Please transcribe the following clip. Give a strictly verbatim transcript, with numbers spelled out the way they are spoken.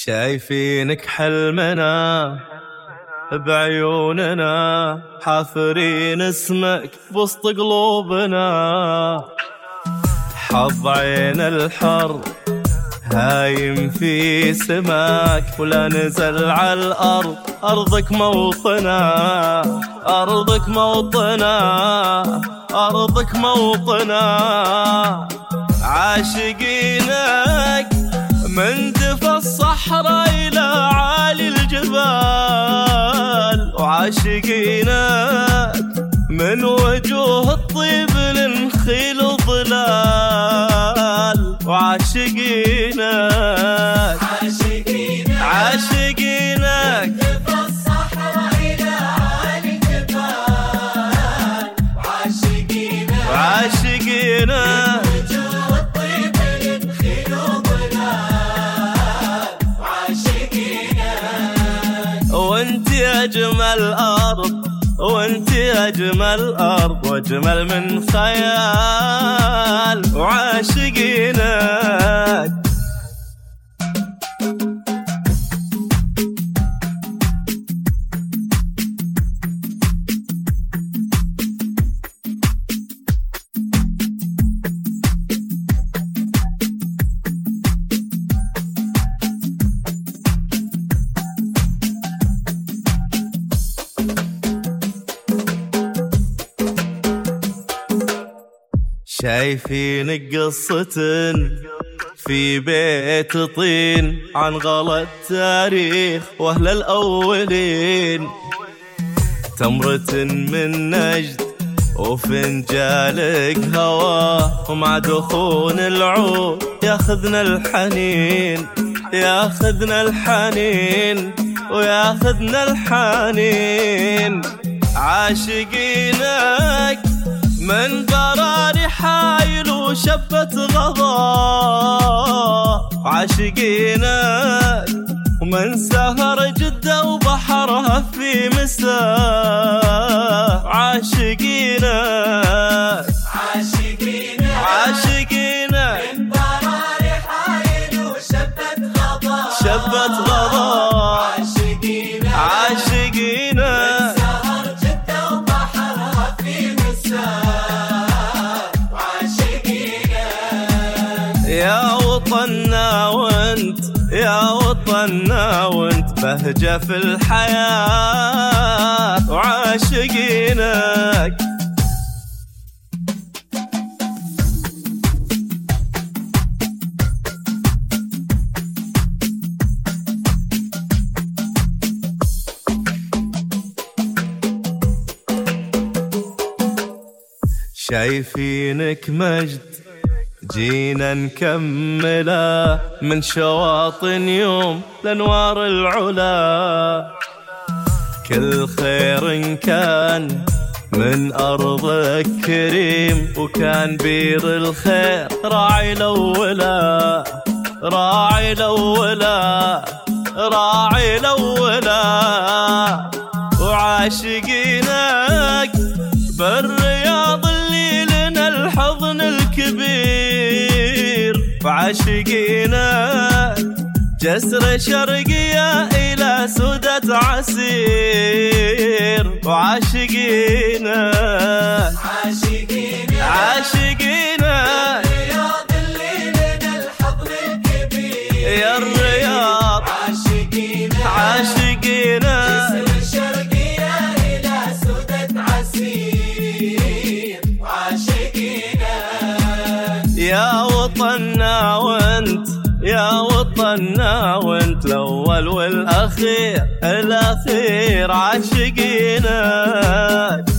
شايفينك حلمنا بعيوننا، حافرين اسمك بوسط قلوبنا. حظ عين الحر هايم في سماك، ولا نزل على الأرض أرضك موطنا. أرضك موطنا، أرضك موطنا. عاشقينك من دفا الصحراء إلى عالي الجبال، وعاشقينك من وجوه الطيب لنخيل الظلال. وعاشقينك عاشقينك عاشقينك من دفا الصحراء إلى عالي الجبال، وعاشقينك وعاشقينك وانت أجمل أرض، وانت أجمل أرض وأجمل من خيال. وعاشقينك شايفينك قصة في بيت طين عن غلا التاريخ وأهل الأولين. تمرة من نجد وفنجالك هوا، ومع دخون العود ياخذنا الحنين. ياخذنا الحنين وياخذنا الحنين. عاشقينك من قراري حايل وشبة غضا. عاشقينك ومن سهر جدة وبحرها في مساء. عاشقينك عاشقينك عاشقينك من قراري حايل وشبة غضا. شبة غضا. عاشقينك عاشقينك سهر جدة وبحرها في مساء. يا وطننا وانت، يا وطننا وانت بهجة في الحياة. وعاشقينك شايفينك مجد جينا نكمله من شواطن يوم لانوار العلا. كل خير كان من أرضك كريم، وكان بير الخير راعي الأولا. راعي الأولا راعي الأولا. وعاشقينك بالرياض اللي لنا الحضن الكبير. وعاشقينك جسر شرقية إلى سودة عسير. وعاشقينك عاشقينك عاشقينك الرياض اللي لنا الحضن الكبير. يا الرياض عاشقينك عاشقينك جسر الشرقية إلى سودة عسير. وعاشقينك يا وطننا وانت، يا وطننا وانت الأول والأخير الأخير. عاشقينك